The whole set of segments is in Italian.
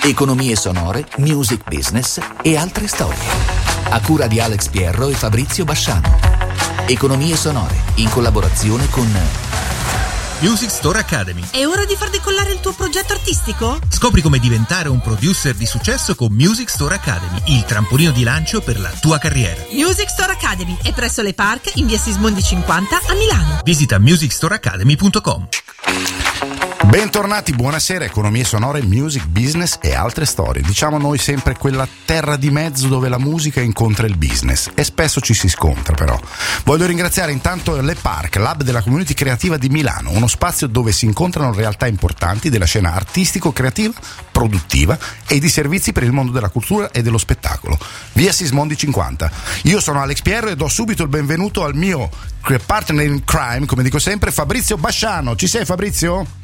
Economie sonore, music business e altre storie. A cura di Alex Pierro e Fabrizio Basciano. Economie sonore, in collaborazione con Music Store Academy. È ora di far decollare il tuo progetto artistico? Scopri come diventare un producer di successo con Music Store Academy, il trampolino di lancio per la tua carriera. Music Store Academy è presso le Park in via Sismondi 50 a Milano. Visita musicstoreacademy.com. Bentornati, buonasera. Economie sonore, music, business e altre storie. Diciamo noi sempre quella terra di mezzo dove la musica incontra il business e spesso ci si scontra però. Voglio ringraziare intanto le Park, l'hub della community creativa di Milano, uno spazio dove si incontrano realtà importanti della scena artistico-creativa, produttiva e di servizi per il mondo della cultura e dello spettacolo. Via Sismondi 50. Io sono Alex Pierro e do subito il benvenuto al mio partner in crime, come dico sempre, Fabrizio Basciano. Ci sei, Fabrizio?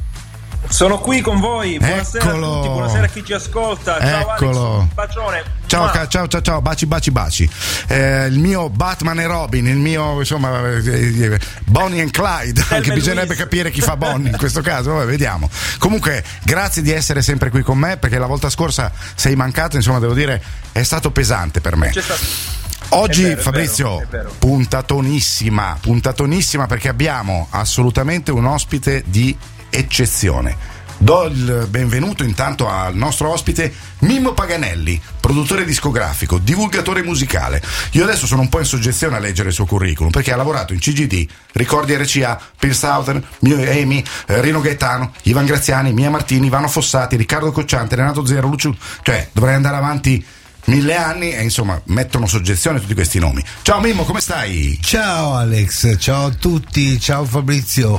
Sono qui con voi, buonasera Eccolo. a tutti, buonasera a chi ci ascolta. Ciao Eccolo. Alex, un bacione. Ciao, baci. Il mio Batman e Robin, il mio insomma Bonnie and Clyde, anche bisognerebbe capire chi fa Bonnie in questo caso, vabbè, vediamo. Comunque grazie di essere sempre qui con me, perché la volta scorsa sei mancato, insomma devo dire è stato pesante per me. Oggi, è vero, Fabrizio, è vero. puntatonissima, perché abbiamo assolutamente un ospite di eccezione. Do il benvenuto intanto al nostro ospite Mimmo Paganelli, produttore discografico, divulgatore musicale. Io adesso sono un po' in soggezione a leggere il suo curriculum, perché ha lavorato in CGD, Ricordi RCA, Peel Southern, Amy, Rino Gaetano, Ivan Graziani, Mia Martini, Ivano Fossati, Riccardo Cocciante, Renato Zero, Lucio, cioè dovrei andare avanti 1000 anni e insomma mettono soggezione tutti questi nomi. Ciao Mimmo, come stai? Ciao Alex, ciao a tutti, ciao Fabrizio.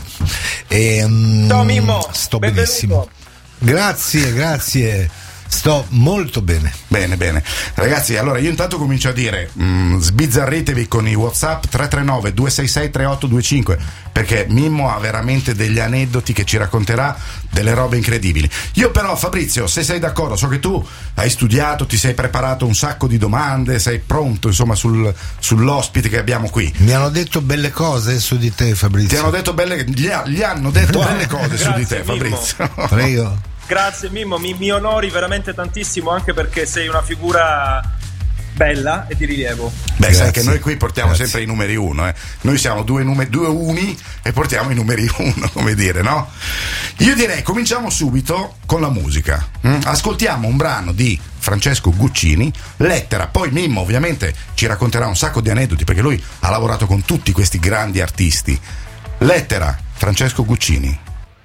Ciao Mimmo, sto benvenuto. benissimo. Grazie. Sto molto bene. Bene. Ragazzi, allora io intanto comincio a dire sbizzarritevi con i WhatsApp 339 266 3825, perché Mimmo ha veramente degli aneddoti che ci racconterà, delle robe incredibili. Io però, Fabrizio, se sei d'accordo, so che tu hai studiato, ti sei preparato un sacco di domande, sei pronto insomma sull'ospite che abbiamo qui. Mi hanno detto belle cose su di te, Fabrizio. Ti hanno detto gli hanno detto belle cose su di te, Mimmo. Fabrizio. Prego. Grazie Mimmo, mi onori veramente tantissimo, anche perché sei una figura bella e di rilievo. Beh, Grazie. sai che noi qui portiamo Grazie. sempre i numeri uno, Noi siamo due uni e portiamo i numeri uno, come dire, no? Io direi cominciamo subito con la musica. Ascoltiamo un brano di Francesco Guccini, Lettera. Poi Mimmo ovviamente ci racconterà un sacco di aneddoti, perché lui ha lavorato con tutti questi grandi artisti. Lettera, Francesco Guccini.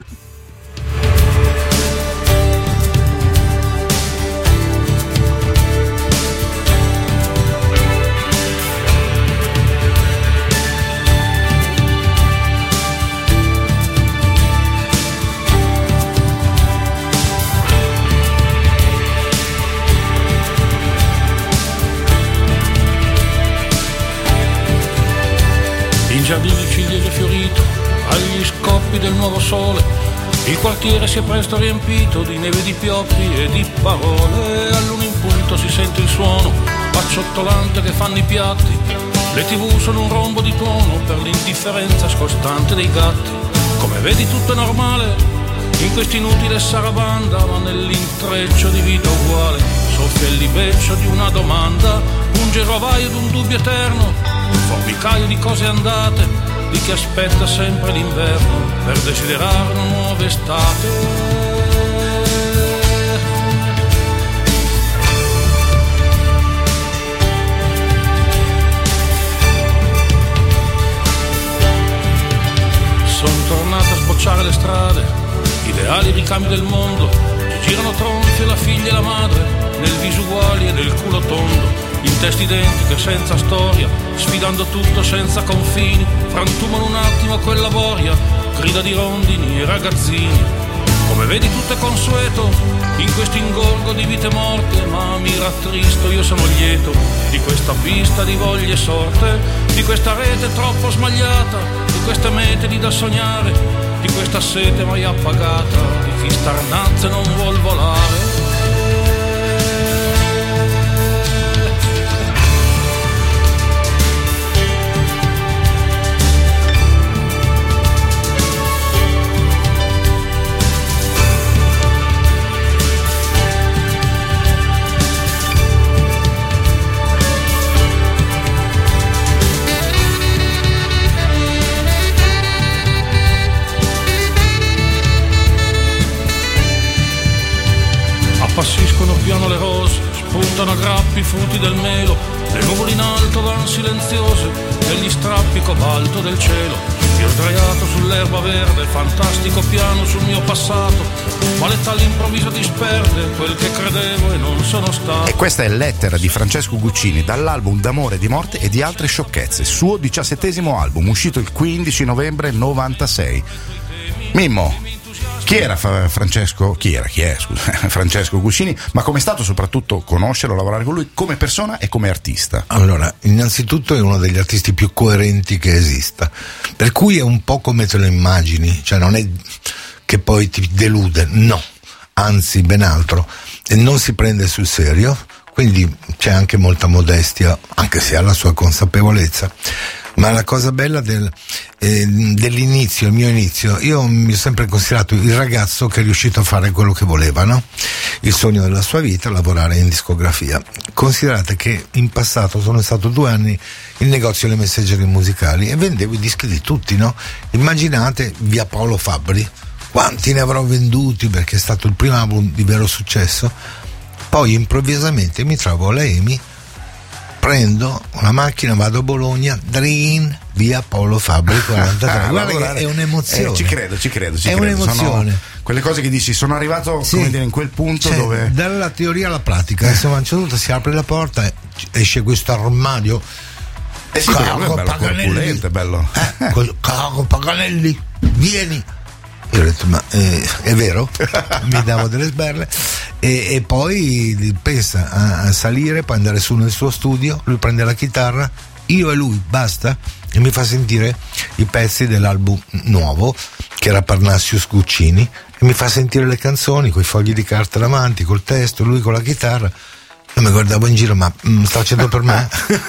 In giardino il ciliegio fiorito, agli scoppi del nuovo sole, il quartiere si è presto riempito di neve, di pioppi e di parole. All'uno in punto si sente il suono acciottolante che fanno i piatti, le TV sono un rombo di tuono per l'indifferenza scostante dei gatti. Come vedi tutto è normale in quest'inutile sarabanda, ma nell'intreccio di vita uguale soffia il libeccio di una domanda, un girovaio d'un dubbio eterno, un formicaio di cose andate, di chi aspetta sempre l'inverno per desiderare una nuova estate. Sono tornato a sbocciare le strade, ideali ricambi del mondo, ci girano tronfi la figlia e la madre, nel viso uguali e nel culo tondo, in teste identiche senza storia, sfidando tutto senza confini, frantumano un attimo quella boria, grida di rondini e ragazzini. Come vedi tutto è consueto in questo ingorgo di vite morte, ma mi rattristo, io sono lieto di questa pista di voglie sorte, di questa rete troppo smagliata, di queste mete lì da sognare, di questa sete mai appagata, di chi starnazza e non vuol volare. appassiscono piano le rose, spuntano a grappi i frutti del melo, le nuvole in alto van silenziose negli strappi cobalto del cielo. Io sdraiato sull'erba verde, fantastico piano sul mio passato, ma l'età all'improvviso disperde quel che credevo e non sono stato. E questa è Lettera di Francesco Guccini, dall'album D'amore, di morte e di altre sciocchezze, suo 17° album, uscito il 15 novembre 96. Mimmo, chi era Francesco? Chi è, scusa, Francesco Guccini, ma com'è stato soprattutto conoscerlo, lavorare con lui come persona e come artista? Allora, innanzitutto è uno degli artisti più coerenti che esista, per cui è un po' come te lo immagini, cioè non è che poi ti delude, no, anzi ben altro, e non si prende sul serio, quindi c'è anche molta modestia, anche se ha la sua consapevolezza. Ma la cosa bella dell'inizio, il mio inizio, io mi ho sempre considerato il ragazzo che è riuscito a fare quello che voleva, no? Il sogno della sua vita, lavorare in discografia. Considerate che in passato sono stato 2 anni in negozio delle messaggerie musicali e vendevo i dischi di tutti, no? Immaginate via Paolo Fabbri, quanti ne avrò venduti perché è stato il primo album di vero successo. Poi improvvisamente mi trovo alla EMI, prendo una macchina, vado a Bologna, via Paolo Fabbri 43. Guarda che è un'emozione. Ci credo. È un'emozione. Sono quelle cose che dici, sono arrivato, sì, come dire, in quel punto dove dalla teoria alla pratica, insomma, a un certo punto si apre la porta e esce questo armadio. Sì, bello corpulento, bello. Caro Paganelli, vieni. Io ho detto, ma è vero? Mi davo delle sberle e poi pensa a salire, poi andare su nel suo studio, lui prende la chitarra, io e lui, basta, e mi fa sentire i pezzi dell'album nuovo che era Parnassius Guccini e mi fa sentire le canzoni con i fogli di carta davanti, col testo, lui con la chitarra. Io mi guardavo in giro, ma sta facendo per me?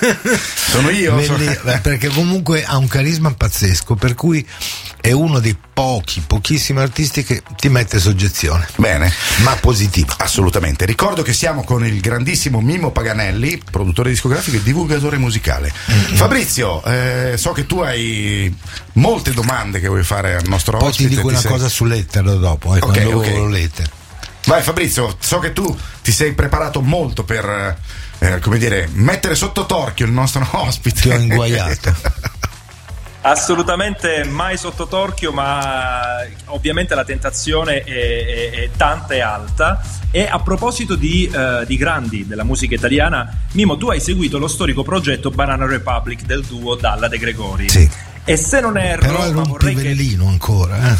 Sono io? Perché comunque ha un carisma pazzesco, per cui è uno dei pochissimi artisti che ti mette soggezione. Bene. Ma positivo. Assolutamente. Ricordo che siamo con il grandissimo Mimmo Paganelli, produttore discografico e divulgatore musicale. Fabrizio, so che tu hai molte domande che vuoi fare al nostro ospite. Poi ti dico una cosa su Letter dopo, quando Letter. Vai Fabrizio, so che tu ti sei preparato molto per, come dire, mettere sotto torchio il nostro ospite. Ti ho inguaiato. Assolutamente mai sotto torchio, ma ovviamente la tentazione è tanta e alta. E a proposito di grandi della musica italiana, Mimo, tu hai seguito lo storico progetto Banana Republic del duo Dalla De Gregori. Sì. E se non erro, però era un pivellino ancora.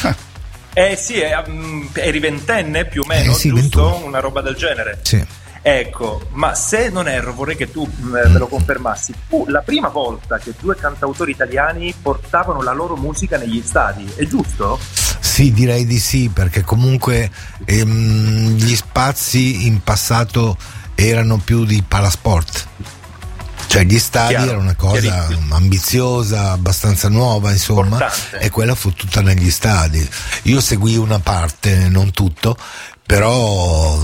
Sì, eri 20enne più o meno, sì, giusto? 21. Una roba del genere. Sì. Ecco, ma se non erro, vorrei che tu me lo confermassi. Fu la prima volta che 2 cantautori italiani portavano la loro musica negli stadi, è giusto? Sì, direi di sì, perché comunque gli spazi in passato erano più di palasport. Cioè gli stadi era una cosa ambiziosa, abbastanza nuova, insomma, importante. E quella fu tutta negli stadi. Io seguì una parte, non tutto, però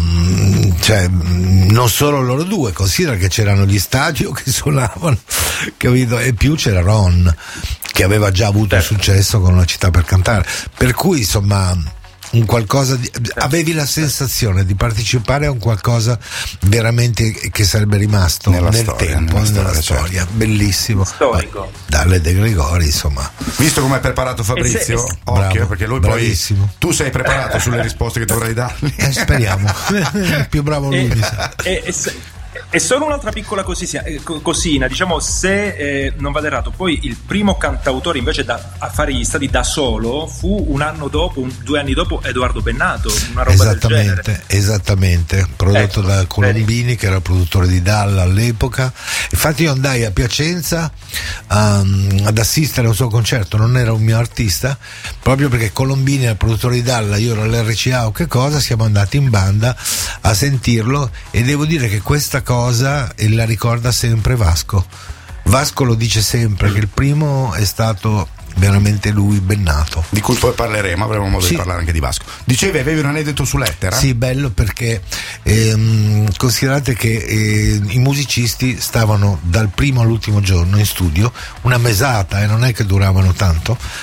non solo loro due, considera che c'erano gli stadio che suonavano, capito? E più c'era Ron, che aveva già avuto successo con Una città per cantare, per cui insomma un qualcosa di, avevi la sensazione di partecipare a un qualcosa veramente che sarebbe rimasto nel tempo, nella storia. Certo. Bellissimo, storico. Dalle De Gregori, insomma. Visto come è preparato Fabrizio, occhio, bravo, perché lui bravissimo. Poi tu sei preparato sulle risposte che dovrai dargli. Speriamo. Più bravo lui, mi sa. E solo un'altra piccola cosina, diciamo, se non vado errato, poi il primo cantautore invece a fare gli stadi da solo fu 2 anni dopo Edoardo Bennato, una roba del genere. Esattamente, prodotto da Colombini, che era il produttore di Dalla all'epoca. Infatti io andai a Piacenza ad assistere a un suo concerto, non era un mio artista, proprio perché Colombini era il produttore di Dalla, io ero all'RCA o che cosa, siamo andati in banda a sentirlo e devo dire che questa cosa la ricorda sempre Vasco. Vasco lo dice sempre che il primo è stato veramente lui, Bennato, di cui poi parleremo, avremo modo di parlare anche di Vasco. Dicevi, avevi un aneddoto su Lettera? Sì, bello, perché considerate che i musicisti stavano dal primo all'ultimo giorno in studio, una mesata, e non è che duravano tanto,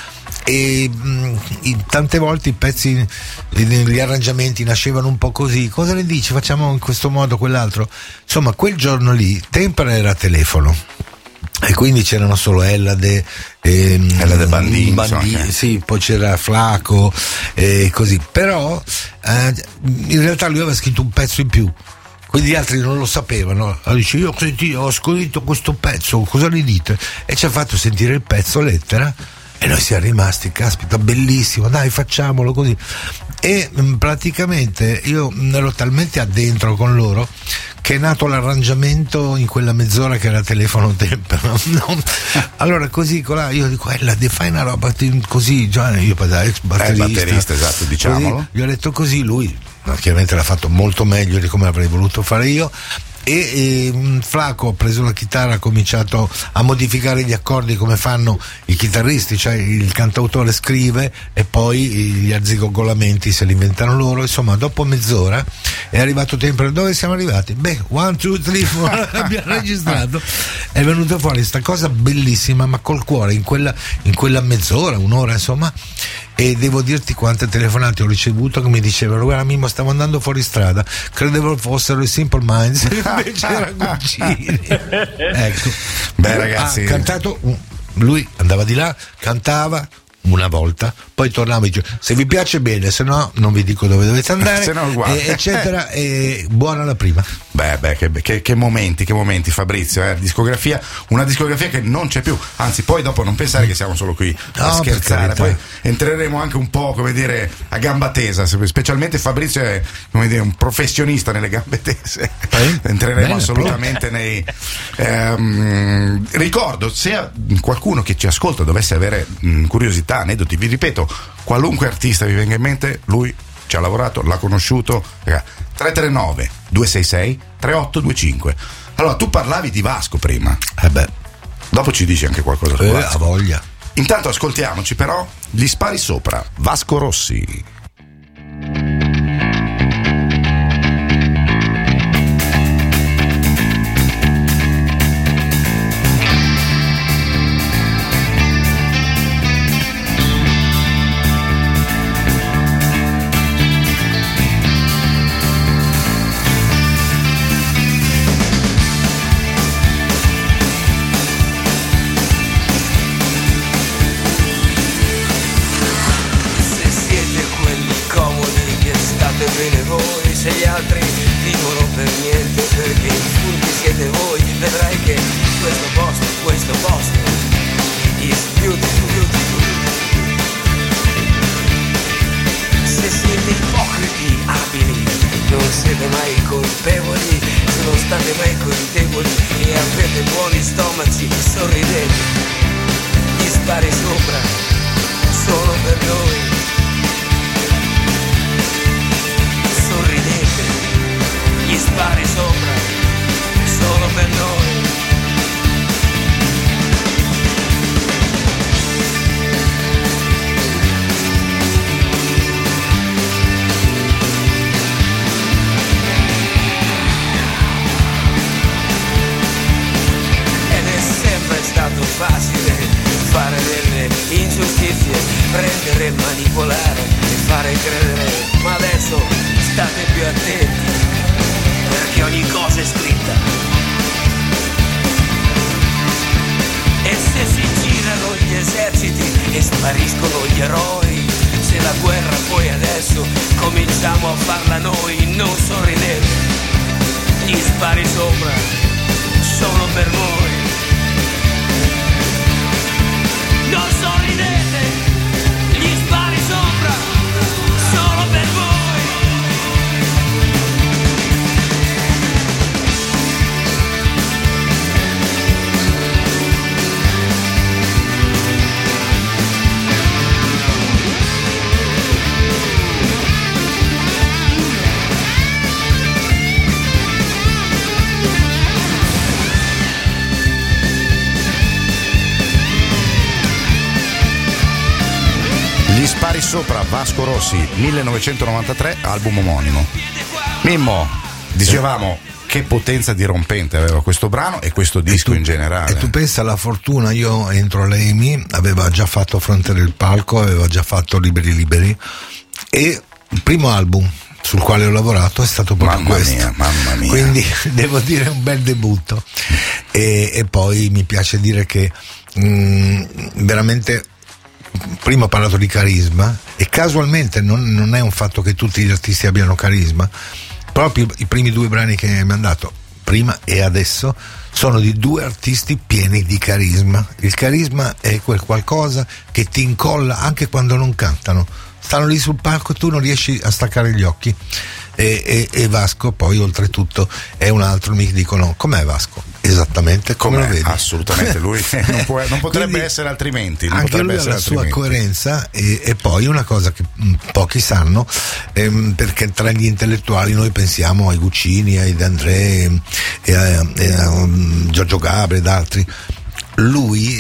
e tante volte i pezzi, gli arrangiamenti nascevano un po' così. Cosa ne dici? Facciamo in questo modo, quell'altro. Insomma, quel giorno lì Tempera era a telefono e quindi c'erano solo Ellade Bandini, sì, poi c'era Flaco e così, però in realtà lui aveva scritto un pezzo in più, quindi gli altri non lo sapevano. Allora dice: io ho scritto questo pezzo, cosa ne dite? E ci ha fatto sentire il pezzo Lettera e noi siamo rimasti, caspita, bellissimo, dai, facciamolo così. E praticamente io ero talmente addentro con loro che è nato l'arrangiamento in quella mezz'ora che era telefono Tempera, no? Allora così là, io dico: fai una roba così, Giovanni, io da ex batterista, esatto, diciamolo. Così, gli ho detto così, lui chiaramente l'ha fatto molto meglio di come avrei voluto fare io. E Flaco ha preso la chitarra, ha cominciato a modificare gli accordi come fanno i chitarristi, cioè il cantautore scrive e poi gli azzigogolamenti se li inventano loro. Insomma, dopo mezz'ora è arrivato Tempera. Dove siamo arrivati? 1, 2, 3, 4 abbiamo registrato, è venuta fuori questa cosa bellissima, ma col cuore, in quella mezz'ora, un'ora insomma. E devo dirti quante telefonate ho ricevuto che mi dicevano: guarda Mimmo, stavo andando fuori strada, credevo fossero i Simple Minds, invece era Guccini. Ecco. Beh, ragazzi, ha cantato, lui andava di là, cantava una volta, poi tornava e diceva: se vi piace bene, se no non vi dico dove dovete andare, se no, eccetera, e buona la prima. Che momenti Fabrizio, discografia, una discografia che non c'è più, anzi poi dopo non pensare che siamo solo qui a scherzare, poi entreremo anche un po', come dire, a gamba tesa, specialmente Fabrizio è, come dire, un professionista nelle gambe tese. Entreremo assolutamente nei ricordo, se qualcuno che ci ascolta dovesse avere curiosità, aneddoti, vi ripeto, qualunque artista vi venga in mente, lui ci ha lavorato, l'ha conosciuto. 339 266 3825. Allora, tu parlavi di Vasco prima. Dopo ci dici anche qualcosa su Vasco. Ha voglia. Intanto ascoltiamoci però Gli spari sopra, Vasco Rossi. Sopra, Vasco Rossi, 1993, album omonimo. Mimmo, dicevamo che potenza dirompente aveva questo brano e questo disco in generale. E tu pensa alla fortuna, io entro all'EMI, aveva già fatto Fronte del Palco, aveva già fatto Liberi, e il primo album sul quale ho lavorato è stato proprio questo. Mamma mia. Quindi devo dire un bel debutto. E poi mi piace dire che veramente, prima ho parlato di carisma, e casualmente non è un fatto che tutti gli artisti abbiano carisma. Proprio i primi 2 brani che mi hanno dato, prima e adesso, sono di 2 artisti pieni di carisma. Il carisma è quel qualcosa che ti incolla anche quando non cantano. Stanno lì sul palco e tu non riesci a staccare gli occhi. E Vasco poi oltretutto è un altro, mi dicono com'è Vasco? Esattamente come lo vedi. Assolutamente, lui non potrebbe Quindi, essere altrimenti. Anche lui ha la sua coerenza, e poi una cosa che pochi sanno, perché tra gli intellettuali noi pensiamo ai Guccini, ai D'André e a Giorgio Gabri ed altri. Lui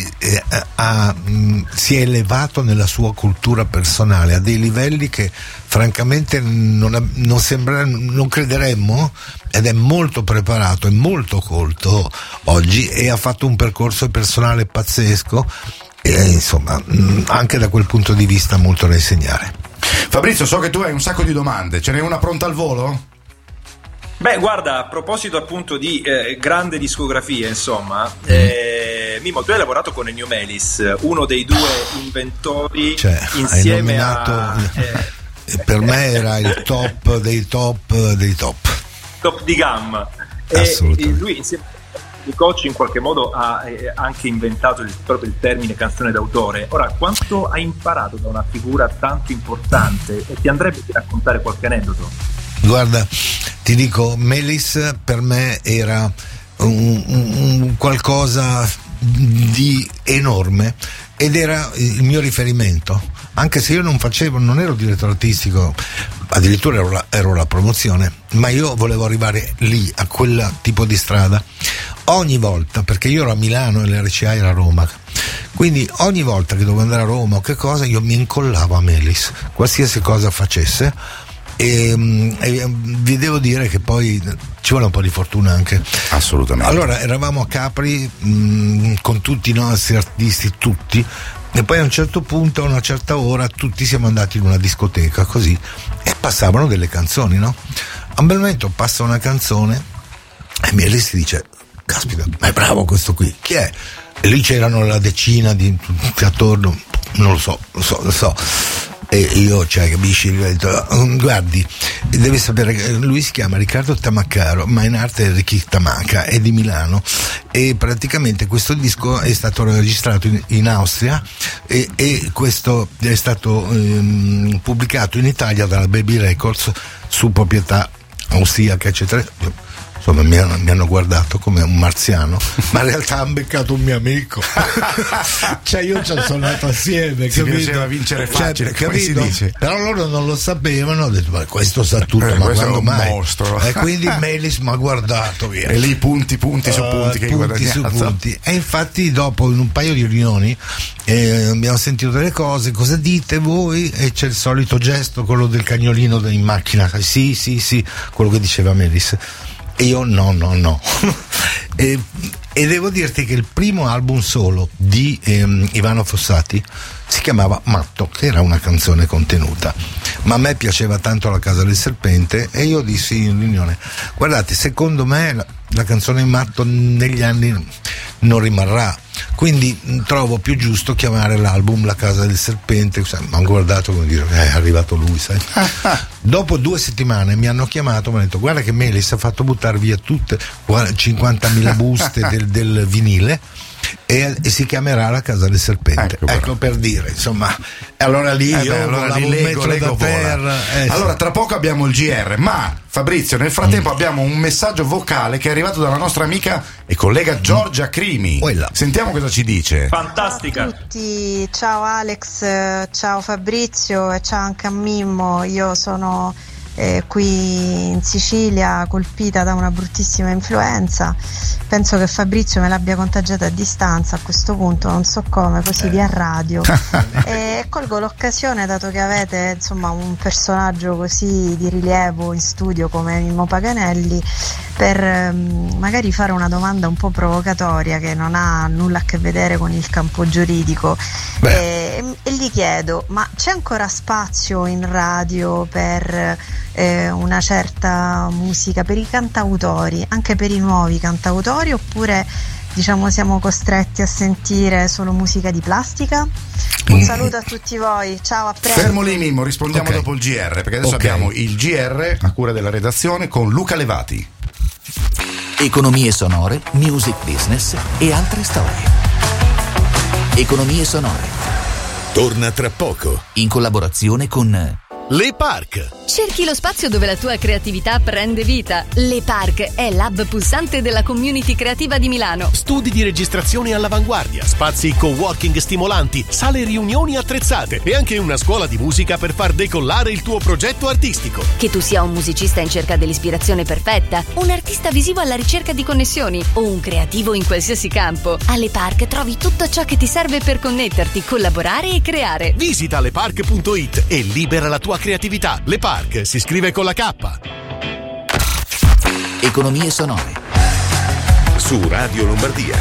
si è elevato nella sua cultura personale a dei livelli che francamente non crederemmo, ed è molto preparato e molto colto oggi, e ha fatto un percorso personale pazzesco, e insomma anche da quel punto di vista molto da insegnare. Fabrizio, so che tu hai un sacco di domande, ce n'è una pronta al volo? Beh, guarda, a proposito appunto di grande discografia, insomma, Mimo, tu hai lavorato con Ennio Melis, uno dei 2 inventori, insieme per me era il top dei top dei top. Top di gamma. Assolutamente. E lui insieme a Cocci in qualche modo ha anche inventato proprio il termine canzone d'autore. Ora, quanto hai imparato da una figura tanto importante, e ti andrebbe di raccontare qualche aneddoto? Guarda, ti dico, Melis per me era un qualcosa di enorme, ed era il mio riferimento, anche se io non ero direttore artistico, addirittura ero la promozione, ma io volevo arrivare lì, a quel tipo di strada, ogni volta, perché io ero a Milano e l'RCA era a Roma, quindi ogni volta che dovevo andare a Roma o che cosa, io mi incollavo a Melis, qualsiasi cosa facesse. E vi devo dire che poi ci vuole un po' di fortuna anche. Assolutamente. Allora eravamo a Capri con tutti i nostri artisti, tutti, e poi a un certo punto, a una certa ora, tutti siamo andati in una discoteca così, e passavano delle canzoni, no? A un bel momento passa una canzone e Melis si dice: caspita, ma è bravo questo qui, chi è? E lì c'erano la decina di tutti attorno, non lo so. E io, capisci, gli ho detto: guardi, devi sapere che lui si chiama Riccardo Tamacaro, ma in arte è Ricky Tamaca, è di Milano, e praticamente questo disco è stato registrato in Austria, e questo è stato pubblicato in Italia dalla Baby Records su proprietà austriaca, eccetera. Insomma, mi hanno guardato come un marziano, ma in realtà hanno beccato un mio amico. Io ci sono andato assieme, si piaceva vincere facile, come si dice. Però loro non lo sapevano, ho detto: ma questo sa tutto, ma quando mai? Mostro. E quindi Melis mi ha guardato via. E lì punti su punti che punti su punti. E infatti dopo, in un paio di riunioni, abbiamo sentito delle cose: cosa dite voi? E c'è il solito gesto, quello del cagnolino in macchina, sì, quello che diceva Melis. E io no. E devo dirti che il primo album solo di Ivano Fossati si chiamava Matto, che era una canzone contenuta, ma a me piaceva tanto La Casa del Serpente, e io dissi in riunione: guardate, secondo me la canzone Matto negli anni non rimarrà, quindi trovo più giusto chiamare l'album La Casa del Serpente. Mi hanno guardato come dire: è arrivato lui, sai. Dopo 2 settimane mi hanno chiamato, mi hanno detto: guarda che Melis ha fatto buttare via tutte 50.000 buste del vinile, e si chiamerà La Casa del Serpente. Ecco per dire, insomma. Allora lì io volavo un metro da terra. Allora tra poco abbiamo il GR, ma Fabrizio, nel frattempo abbiamo un messaggio vocale che è arrivato dalla nostra amica e collega Giorgia Crimi. Sentiamo cosa ci dice. Fantastica. Ciao a tutti, ciao Alex, ciao Fabrizio e ciao anche a Mimmo. Io sono qui in Sicilia, colpita da una bruttissima influenza. Penso che Fabrizio me l'abbia contagiata a distanza a questo punto, non so come, così via radio. E colgo l'occasione, dato che avete insomma un personaggio così di rilievo in studio come Mimmo Paganelli, per magari fare una domanda un po' provocatoria che non ha nulla a che vedere con il campo giuridico. E gli chiedo: ma c'è ancora spazio in radio per una certa musica, per i cantautori, anche per i nuovi cantautori, oppure diciamo siamo costretti a sentire solo musica di plastica? Un saluto a tutti voi, ciao, a presto. Fermo lì Mimmo, rispondiamo dopo il GR, perché adesso abbiamo il GR a cura della redazione con Luca Levati. Economie sonore, music business e altre storie. Economie sonore. Torna tra poco. In collaborazione con Le Park. Cerchi lo spazio dove la tua creatività prende vita. Le Park è l'hub pulsante della community creativa di Milano. Studi di registrazione all'avanguardia, spazi co-working stimolanti, sale riunioni attrezzate e anche una scuola di musica per far decollare il tuo progetto artistico. Che tu sia un musicista in cerca dell'ispirazione perfetta, un artista visivo alla ricerca di connessioni o un creativo in qualsiasi campo, alle Park trovi tutto ciò che ti serve per connetterti, collaborare e creare. Visita lepark.it e libera la tua creatività. Le Park si scrive con la K. Economie sonore. Su Radio Lombardia.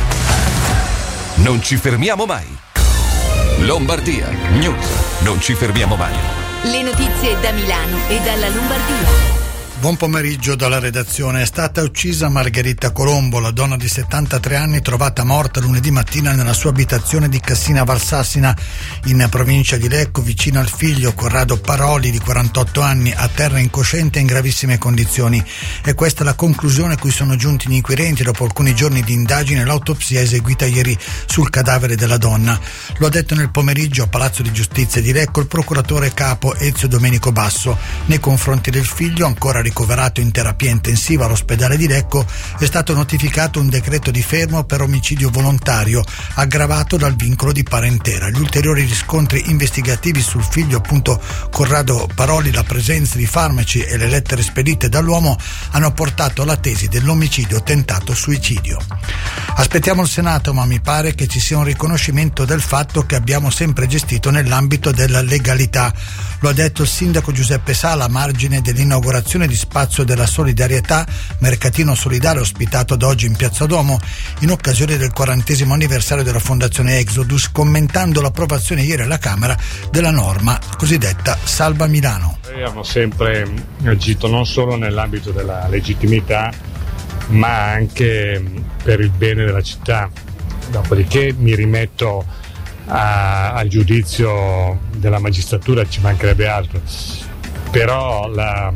Non ci fermiamo mai. Lombardia News. Non ci fermiamo mai. Le notizie da Milano e dalla Lombardia. Buon pomeriggio dalla redazione. È stata uccisa Margherita Colombo, la donna di 73 anni trovata morta lunedì mattina nella sua abitazione di Cassina Valsassina in provincia di Lecco, vicino al figlio Corrado Paroli di 48 anni, a terra incosciente e in gravissime condizioni. E questa è la conclusione a cui sono giunti gli inquirenti dopo alcuni giorni di indagine e l'autopsia eseguita ieri sul cadavere della donna. Lo ha detto nel pomeriggio a Palazzo di Giustizia di Lecco il procuratore capo Ezio Domenico Basso. Nei confronti del figlio, ancora ricoverato in terapia intensiva all'ospedale di Lecco, è stato notificato un decreto di fermo per omicidio volontario aggravato dal vincolo di parentela. Gli ulteriori riscontri investigativi sul figlio, appunto Corrado Paroli, la presenza di farmaci e le lettere spedite dall'uomo hanno portato alla tesi dell'omicidio tentato suicidio. Aspettiamo il Senato, ma mi pare che ci sia un riconoscimento del fatto che abbiamo sempre gestito nell'ambito della legalità. Lo ha detto il sindaco Giuseppe Sala a margine dell'inaugurazione di Spazio della Solidarietà, mercatino solidale ospitato da oggi in Piazza Duomo in occasione del 40° anniversario della Fondazione Exodus, commentando l'approvazione ieri alla Camera della norma cosiddetta Salva Milano. Abbiamo sempre agito non solo nell'ambito della legittimità, ma anche per il bene della città. Dopodiché mi rimetto al giudizio della magistratura, ci mancherebbe altro, però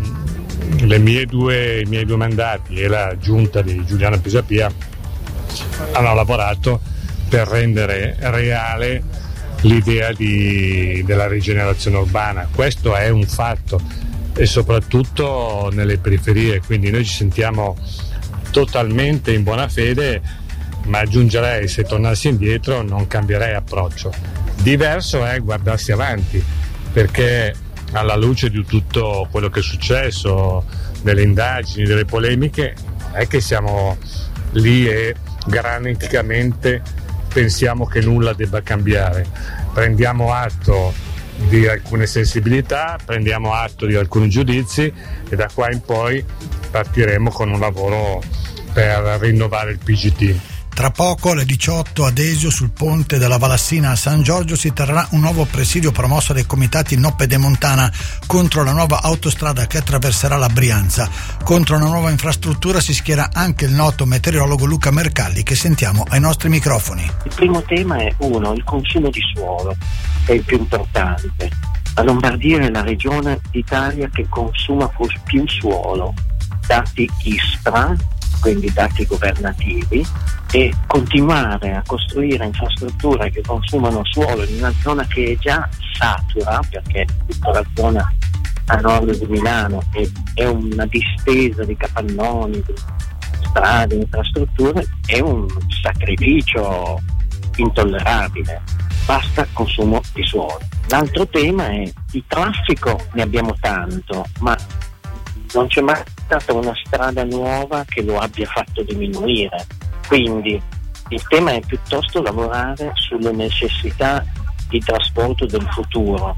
i miei due mandati e la giunta di Giuliano Pisapia hanno lavorato per rendere reale l'idea della rigenerazione urbana. Questo è un fatto, e soprattutto nelle periferie, quindi noi ci sentiamo totalmente in buona fede, ma aggiungerei, se tornassi indietro non cambierei approccio. Diverso è guardarsi avanti, perché alla luce di tutto quello che è successo, delle indagini, delle polemiche, non è che siamo lì e graniticamente pensiamo che nulla debba cambiare. Prendiamo atto di alcune sensibilità, prendiamo atto di alcuni giudizi e da qua in poi partiremo con un lavoro per rinnovare il PGT. Tra poco alle 18 ad Esio, sul ponte della Valassina a San Giorgio, si terrà un nuovo presidio promosso dai comitati No Pedemontana contro la nuova autostrada che attraverserà la Brianza. Contro una nuova infrastruttura si schiera anche il noto meteorologo Luca Mercalli, che sentiamo ai nostri microfoni. Il primo tema è il consumo di suolo, è il più importante. La Lombardia è la regione d'Italia che consuma più suolo. Dati ISPRA, quindi dati governativi, e continuare a costruire infrastrutture che consumano suolo in una zona che è già satura, perché tutta la zona a nord di Milano è una distesa di capannoni, di strade, infrastrutture, è un sacrificio intollerabile. Basta consumo di suolo. L'altro tema è il traffico, ne abbiamo tanto, ma non c'è mai stata una strada nuova che lo abbia fatto diminuire. Quindi il tema è piuttosto lavorare sulle necessità di trasporto del futuro.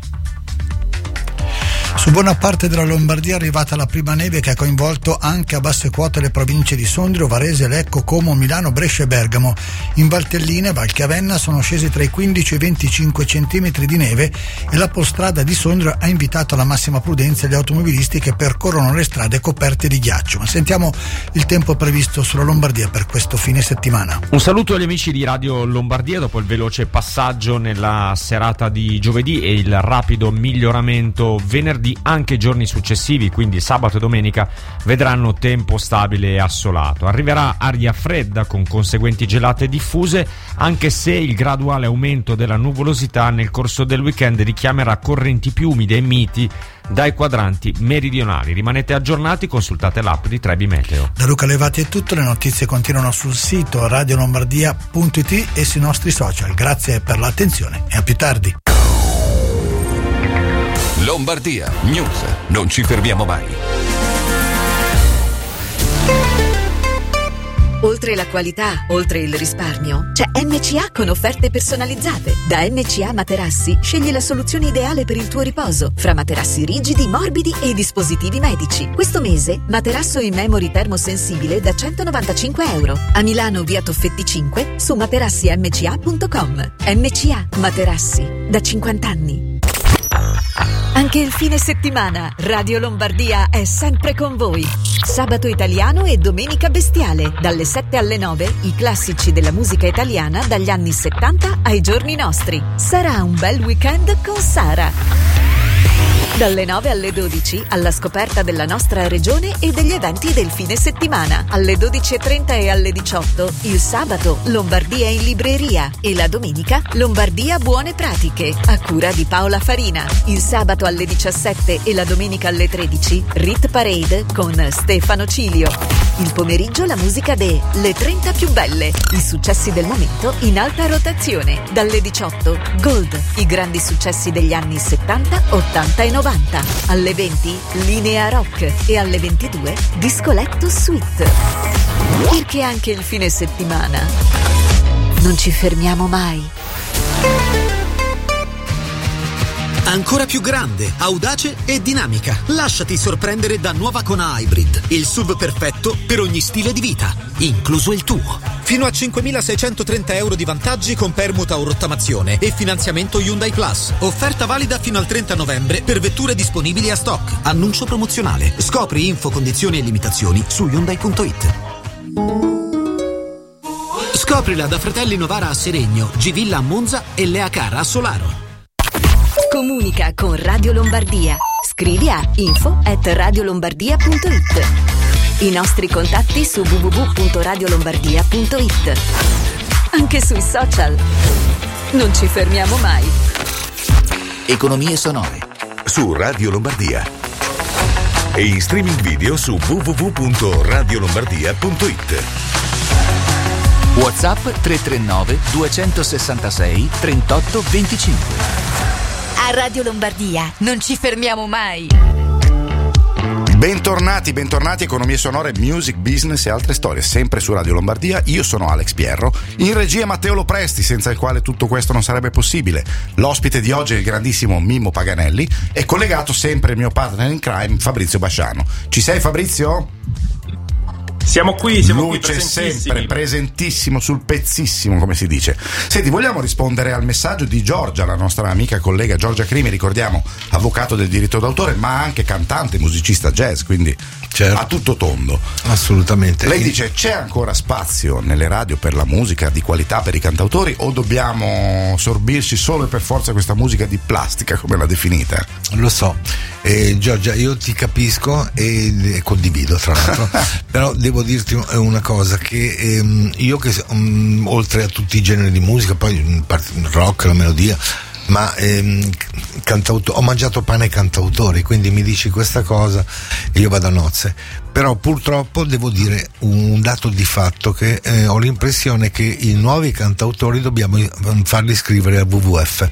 Su buona parte della Lombardia è arrivata la prima neve che ha coinvolto anche a basse quote le province di Sondrio, Varese, Lecco, Como, Milano, Brescia e Bergamo. In Valtellina e Valchiavenna sono scesi tra i 15 e i 25 centimetri di neve e la Polstrada di Sondrio ha invitato alla massima prudenza gli automobilisti che percorrono le strade coperte di ghiaccio. Ma sentiamo il tempo previsto sulla Lombardia per questo fine settimana. Un saluto agli amici di Radio Lombardia dopo il veloce passaggio nella serata di giovedì e il rapido miglioramento venerdì. Anche i giorni successivi, quindi sabato e domenica, vedranno tempo stabile e assolato. Arriverà aria fredda con conseguenti gelate diffuse, anche se il graduale aumento della nuvolosità nel corso del weekend richiamerà correnti più umide e miti dai quadranti meridionali. Rimanete aggiornati, consultate l'app di Trebi Meteo. Da Luca Levati è tutto, le notizie continuano sul sito radiolombardia.it e sui nostri social. Grazie per l'attenzione e a più tardi. Lombardia News, non ci fermiamo mai. Oltre la qualità, oltre il risparmio, c'è MCA con offerte personalizzate. Da MCA Materassi scegli la soluzione ideale per il tuo riposo, fra materassi rigidi, morbidi e dispositivi medici. Questo mese, materasso in memory termosensibile da €195. A Milano, via Toffetti 5, su materassимca.com. MCA Materassi, da 50 anni. Anche il fine settimana Radio Lombardia è sempre con voi. Sabato italiano e domenica bestiale, dalle 7 alle 9, i classici della musica italiana dagli anni 70 ai giorni nostri. Sarà un bel weekend con Sara. Dalle 9 alle 12, alla scoperta della nostra regione e degli eventi del fine settimana. Alle 12:30 e alle 18, il sabato Lombardia in libreria e la domenica Lombardia Buone Pratiche, a cura di Paola Farina. Il sabato alle 17 e la domenica alle 13, Rit Parade con Stefano Cilio. Il pomeriggio la musica de Le 30 più belle, i successi del momento in alta rotazione. Dalle 18, Gold, i grandi successi degli anni 70, 80 e 90. Alle 20, Linea Rock e alle 22, Discoletto Suite. Perché anche il fine settimana non ci fermiamo mai. Ancora più grande, audace e dinamica. Lasciati sorprendere da nuova Kona Hybrid, il SUV perfetto per ogni stile di vita, incluso il tuo. Fino a 5.630 euro di vantaggi con permuta o rottamazione e finanziamento Hyundai Plus. Offerta valida fino al 30 novembre per vetture disponibili a stock. Annuncio promozionale. Scopri info, condizioni e limitazioni su Hyundai.it. Scoprila da Fratelli Novara a Seregno, Givilla a Monza e Leacara a Solaro. Comunica con Radio Lombardia. Scrivi a info@radiolombardia.it. I nostri contatti su www.radiolombardia.it. Anche sui social. Non ci fermiamo mai. Economie sonore su Radio Lombardia e in streaming video su www.radiolombardia.it. WhatsApp 339 266 38 25. A Radio Lombardia non ci fermiamo mai. Bentornati, economie sonore, music, business e altre storie, sempre su Radio Lombardia. Io sono Alex Pierro, in regia Matteo Lopresti, senza il quale tutto questo non sarebbe possibile. L'ospite di oggi è il grandissimo Mimmo Paganelli e collegato sempre il mio partner in crime Fabrizio Basciano. Ci sei, Fabrizio? Siamo qui sempre presentissimo sul pezzissimo, come si dice. Senti, vogliamo rispondere al messaggio di Giorgia, la nostra amica e collega Giorgia Crimi, ricordiamo, avvocato del diritto d'autore, ma anche cantante, musicista jazz, quindi a tutto tondo. Assolutamente. Lei dice: c'è ancora spazio nelle radio per la musica di qualità per i cantautori o dobbiamo sorbirci solo e per forza questa musica di plastica, come l'ha definita? Lo so, Giorgia, io ti capisco e condivido, tra l'altro. Però devo dirti una cosa, che io che oltre a tutti i generi di musica, poi il rock, la melodia, ma ho mangiato pane ai cantautori, quindi mi dici questa cosa e io vado a nozze. Però purtroppo devo dire un dato di fatto, che ho l'impressione che i nuovi cantautori dobbiamo farli scrivere al WWF.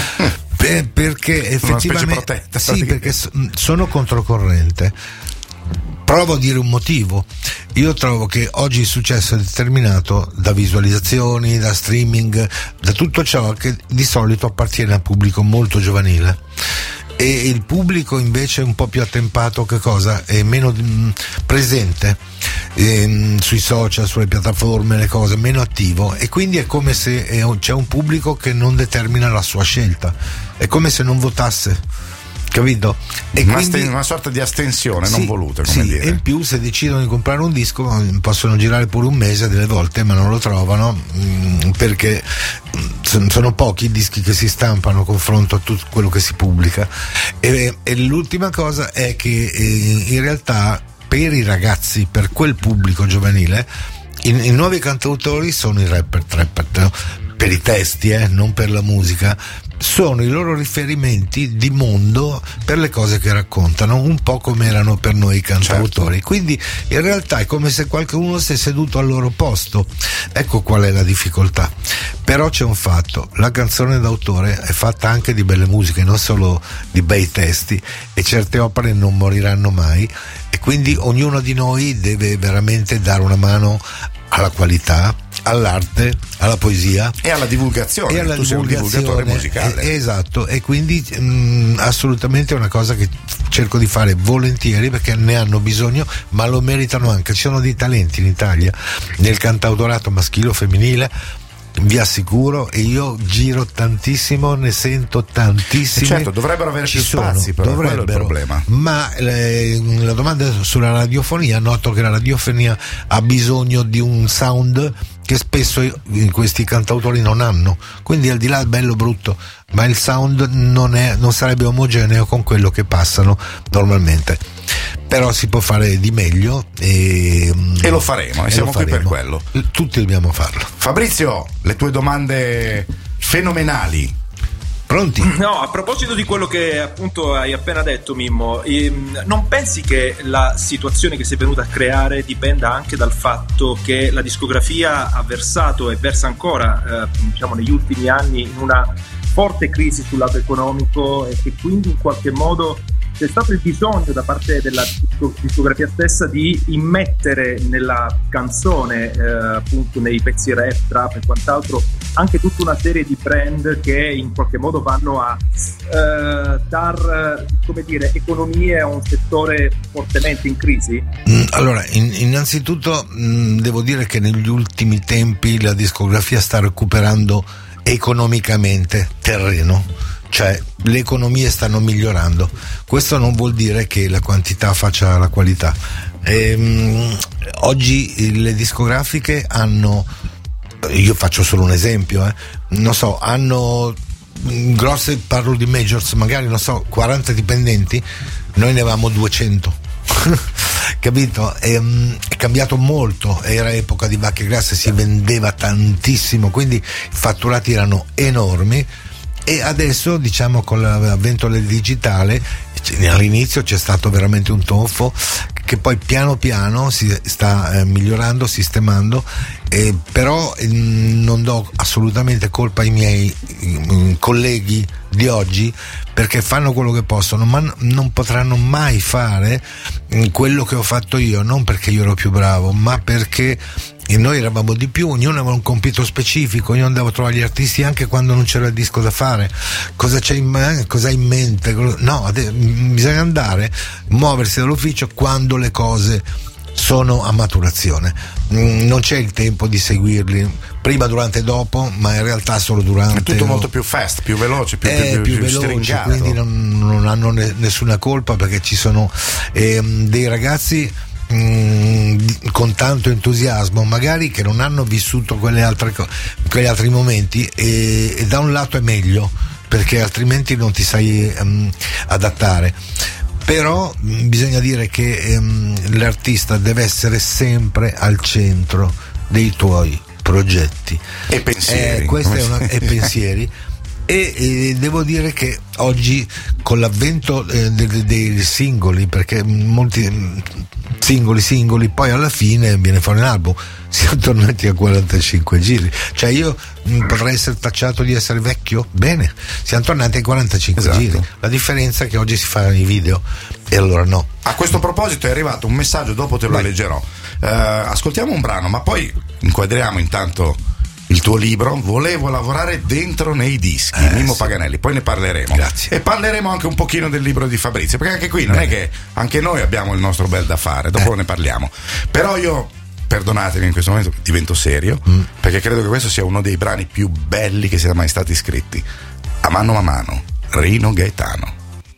Perché effettivamente protetta, sì, perché sono controcorrente. Provo a dire un motivo. Io trovo che oggi il successo è determinato da visualizzazioni, da streaming, da tutto ciò che di solito appartiene al pubblico molto giovanile. E il pubblico invece è un po' più attempato, che cosa? È meno presente sui social, sulle piattaforme, le cose, meno attivo, e quindi è come se c'è un pubblico che non determina la sua scelta, è come se non votasse, capito? E quindi una sorta di astensione non voluta, come sì, dire. E in più, se decidono di comprare un disco, possono girare pure un mese delle volte, ma non lo trovano, perché sono pochi i dischi che si stampano a confronto a tutto quello che si pubblica. E l'ultima cosa è che in realtà per i ragazzi, per quel pubblico giovanile, i nuovi cantautori sono i rapper, no? Per i testi, non per la musica, sono i loro riferimenti di mondo per le cose che raccontano, un po' come erano per noi i cantautori. Certo. Quindi in realtà è come se qualcuno si è seduto al loro posto. Ecco qual è la difficoltà. Però c'è un fatto: la canzone d'autore è fatta anche di belle musiche, non solo di bei testi, e certe opere non moriranno mai, e quindi ognuno di noi deve veramente dare una mano alla qualità, all'arte, alla poesia e alla divulgazione. Tu sei un divulgatore musicale. Esatto, e quindi assolutamente è una cosa che cerco di fare volentieri, perché ne hanno bisogno, ma lo meritano anche. Ci sono dei talenti in Italia nel cantautorato maschile o femminile, vi assicuro, e io giro tantissimo, ne sento tantissimi. Certo, dovrebbero avere più spazi, però quello è il problema. Ma la domanda sulla radiofonia, noto che la radiofonia ha bisogno di un sound che spesso questi cantautori non hanno, quindi al di là del bello brutto, ma il sound non sarebbe omogeneo con quello che passano normalmente. Però si può fare di meglio e lo faremo, e siamo qui per quello. Tutti dobbiamo farlo. Fabrizio, le tue domande fenomenali. Pronti? No, a proposito di quello che appunto hai appena detto, Mimmo, non pensi che la situazione che sei venuta a creare dipenda anche dal fatto che la discografia ha versato e versa ancora, diciamo, negli ultimi anni in una forte crisi sul lato economico, e che quindi in qualche modo c'è stato il bisogno da parte della discografia stessa di immettere nella canzone, appunto nei pezzi rap, trap e quant'altro, anche tutta una serie di brand che in qualche modo vanno a dar, come dire, economie a un settore fortemente in crisi? Allora, innanzitutto devo dire che negli ultimi tempi la discografia sta recuperando economicamente terreno, cioè le economie stanno migliorando. Questo non vuol dire che la quantità faccia la qualità. Oggi le discografiche hanno, io faccio solo un esempio, non so, hanno grosse, parlo di majors, magari non so, 40 dipendenti, noi ne avevamo 200. Capito? È cambiato molto, era epoca di vacche grasse, si vendeva tantissimo, quindi i fatturati erano enormi. E adesso, diciamo, con l'avvento del digitale, all'inizio c'è stato veramente un tonfo che poi piano piano si sta migliorando, sistemando, però non do assolutamente colpa ai miei colleghi di oggi, perché fanno quello che possono, ma non potranno mai fare quello che ho fatto io, non perché io ero più bravo, ma perché noi eravamo di più, ognuno aveva un compito specifico, io andavo a trovare gli artisti anche quando non c'era il disco da fare. Cosa c'è cosa hai in mente? No, bisogna andare, muoversi dall'ufficio quando le cose sono a maturazione, non c'è il tempo di seguirli prima, durante e dopo, ma in realtà solo durante. È tutto molto più fast, più veloce, più veloce, stringato. Quindi non hanno nessuna colpa, perché ci sono dei ragazzi con tanto entusiasmo, magari, che non hanno vissuto quegli altri momenti, e da un lato è meglio, perché altrimenti non ti sai adattare. Però bisogna dire che l'artista deve essere sempre al centro dei tuoi progetti e pensieri, pensieri. e devo dire che oggi con l'avvento dei singoli, perché molti singoli poi alla fine viene fuori un album, siamo tornati a 45 giri, cioè io potrei essere tacciato di essere vecchio, bene, siamo tornati ai 45 giri, la differenza è che oggi si fanno i video e allora no. A questo proposito è arrivato un messaggio, dopo te lo leggerò. Ascoltiamo un brano, ma poi inquadriamo intanto il tuo libro. Volevo lavorare dentro nei dischi, Mimmo Paganelli, poi ne parleremo. Grazie. E parleremo anche un pochino del libro di Fabrizio, perché anche qui non è che anche noi abbiamo il nostro bel da fare, dopo ne parliamo. Però io, perdonatemi, in questo momento divento serio, perché credo che questo sia uno dei brani più belli che siano mai stati scritti. A mano, Rino Gaetano.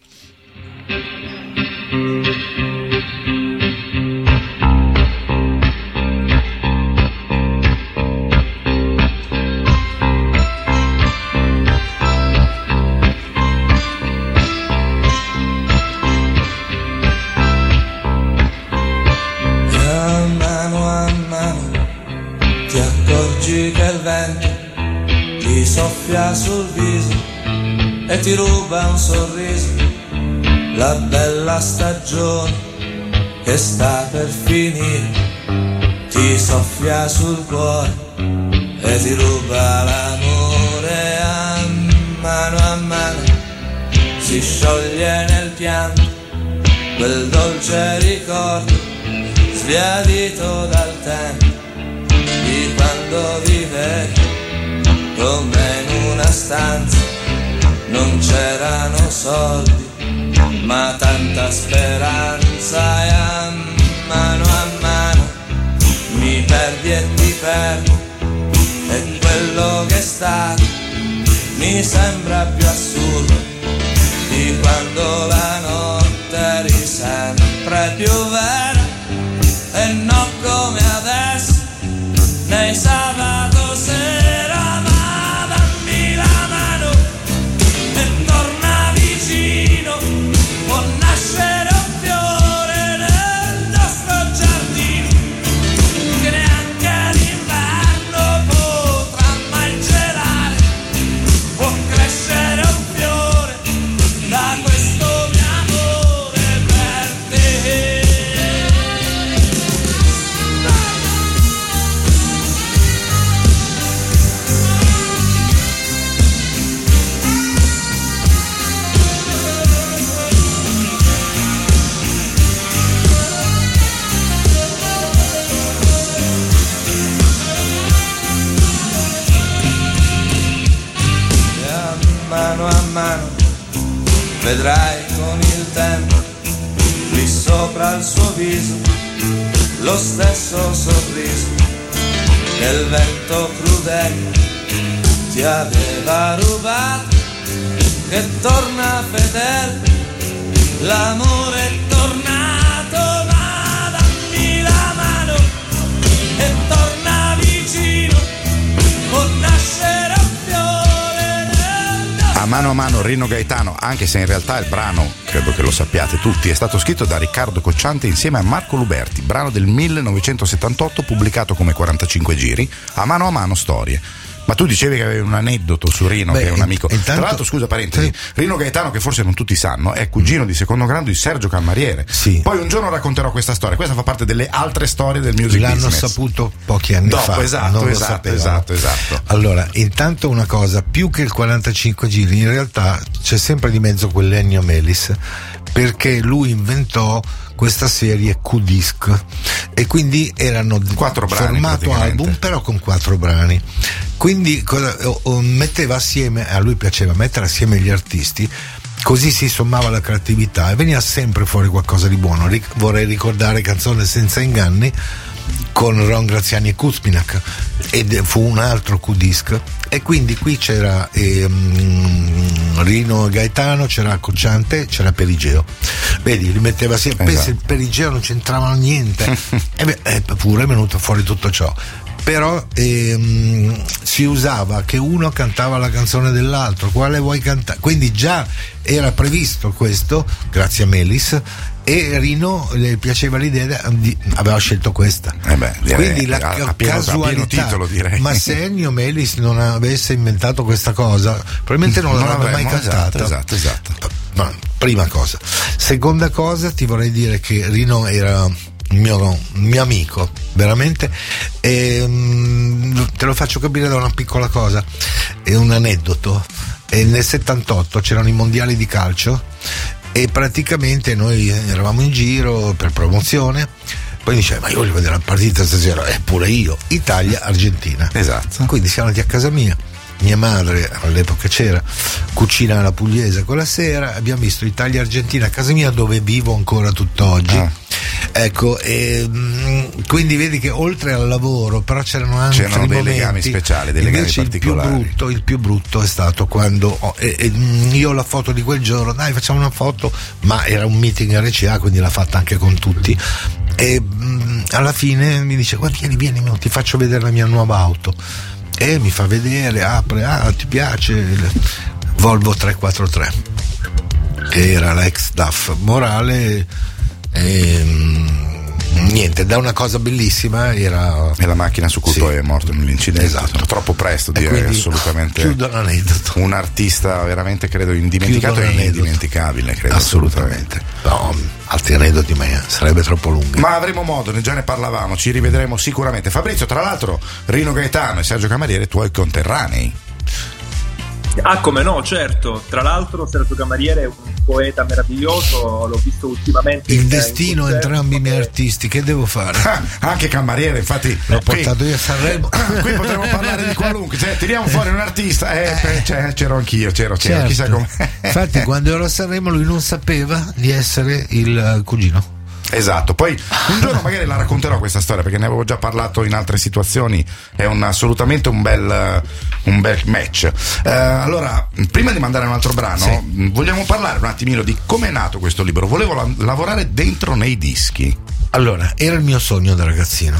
Che il vento ti soffia sul viso e ti ruba un sorriso, la bella stagione che sta per finire, ti soffia sul cuore e ti ruba l'amore. A mano si scioglie nel pianto quel dolce ricordo sbiadito dal tempo di quando vivevi come in una stanza, non c'erano soldi ma tanta speranza, e a mano mi perdi e ti perdo, e quello che è stato mi sembra più assurdo di quando la notte eri sempre più vera, e non come adesso nei sabato sera. Ma dammi la mano e torna vicino, può nascere un fiore nel nostro giardino che neanche l'inverno potrà mai gelare, può crescere un fiore da questo mio amore per te. A mano vedrai con il tempo lì sopra il suo viso lo stesso sorriso che il vento crudele ti aveva rubato, che torna fedele, l'amore è tornato. Ma dammi la mano e torna vicino, può nascere un fiore. A mano, Rino Gaetano, anche se in realtà il brano, credo che lo sappiate tutti, è stato scritto da Riccardo Cocciante insieme a Marco Luberti, brano del 1978 pubblicato come 45 giri, A mano storie. Ma tu dicevi che avevi un aneddoto su Rino, che è un amico. Tra l'altro, scusa, parentesi, Rino Gaetano, che forse non tutti sanno, è cugino di secondo grado di Sergio Camariere. Sì. Poi un giorno racconterò questa storia. Questa fa parte delle altre storie del music business. L'hanno business. Saputo pochi anni fa. Esatto. Allora, intanto una cosa, più che il 45 giri, in realtà c'è sempre di mezzo quell'Ennio Melis, perché lui inventò questa serie Q-Disc e quindi erano 4 brani, formato album però con 4 brani, quindi metteva assieme, a lui piaceva mettere assieme gli artisti, così si sommava la creatività e veniva sempre fuori qualcosa di buono. Vorrei ricordare Canzone senza inganni con Ron Graziani e Kuzminak, ed fu un altro Q-Disc, e quindi qui c'era Rino Gaetano, c'era Cocciante, c'era Perigeo, vedi, li metteva sempre. Pensa, il Perigeo non c'entravano niente pure è venuto fuori tutto ciò, però si usava che uno cantava la canzone dell'altro, quale vuoi cantare, quindi già era previsto questo, grazie a Melis, e Rino le piaceva l'idea, aveva scelto questa. Quindi la casualità, titolo, direi. ma se Ennio Melis non avesse inventato questa cosa probabilmente non l'avrebbe mai cantata. Esatto. No, prima cosa. Seconda cosa, ti vorrei dire che Rino era il mio amico, veramente, e te lo faccio capire da una piccola cosa, è un aneddoto. E nel 78 c'erano i mondiali di calcio e praticamente noi eravamo in giro per promozione, poi diceva ma io voglio vedere la partita stasera, pure io, Italia-Argentina. Esatto. Quindi siamo andati a casa mia madre all'epoca c'era, cucina alla pugliese quella sera, abbiamo visto Italia-Argentina a casa mia dove vivo ancora tutt'oggi. Ecco, e quindi vedi che oltre al lavoro però c'erano dei momenti, legami speciali, dei legami particolari. Il più brutto è stato quando io ho la foto di quel giorno, dai facciamo una foto, ma era un meeting RCA, quindi l'ha fatta anche con tutti, e alla fine mi dice guarda vieni, ti faccio vedere la mia nuova auto, e mi fa vedere, apre, ti piace? Volvo 343, che era la ex DAF Morale. Niente, da una cosa bellissima era la macchina su cui poi è morto nell'incidente. Esatto. Troppo presto, direi, assolutamente. Chiudo l'aneddoto. Un artista veramente credo indimenticato e indimenticabile, credo. Assolutamente. No, altri aneddoti ma sarebbe troppo lungo. Ma avremo modo, già ne parlavamo, ci rivedremo sicuramente. Fabrizio, tra l'altro Rino Gaetano e Sergio Camariere tuoi conterranei. Ah, come no, certo. Tra l'altro Sergio Camariere è un poeta meraviglioso, l'ho visto ultimamente. Il destino, entrambi i miei artisti, che devo fare? Anche Camariere, infatti l'ho portato io a Sanremo. Qui potremmo parlare di qualunque, tiriamo fuori un artista, c'ero anch'io, c'ero, certo. Chissà come. Infatti quando ero a Sanremo lui non sapeva di essere il cugino. Esatto, poi un giorno magari la racconterò questa storia perché ne avevo già parlato in altre situazioni, è assolutamente un bel match. Allora, prima di mandare un altro brano, vogliamo parlare un attimino di come è nato questo libro. Volevo lavorare dentro nei dischi. Allora, era il mio sogno da ragazzino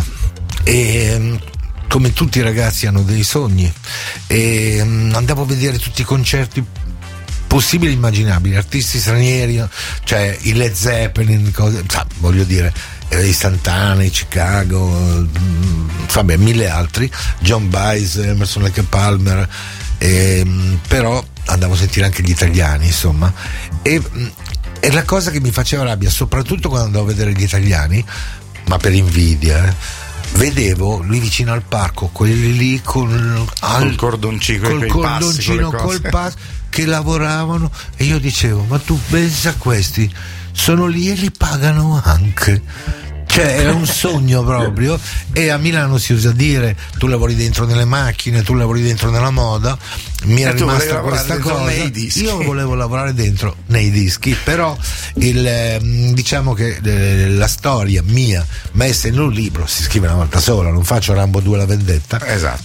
e come tutti i ragazzi hanno dei sogni e andavo a vedere tutti i concerti possibili e immaginabili, artisti stranieri, cioè i Led Zeppelin, voglio dire, i Santana, i Chicago, vabbè, mille altri, John Baez, Emerson Lake Palmer, però andavo a sentire anche gli italiani, insomma, e la cosa che mi faceva rabbia, soprattutto quando andavo a vedere gli italiani, ma per invidia, vedevo lì vicino al parco quelli lì col cordoncino, col passo che lavoravano, e io dicevo ma tu pensa a questi sono lì e li pagano anche, cioè era un sogno proprio. E a Milano si usa dire tu lavori dentro nelle macchine, tu lavori dentro nella moda, mi è rimasta questa cosa, io volevo lavorare dentro nei dischi, però diciamo che la storia mia messa in un libro si scrive una volta sola, non faccio Rambo 2 la vendetta,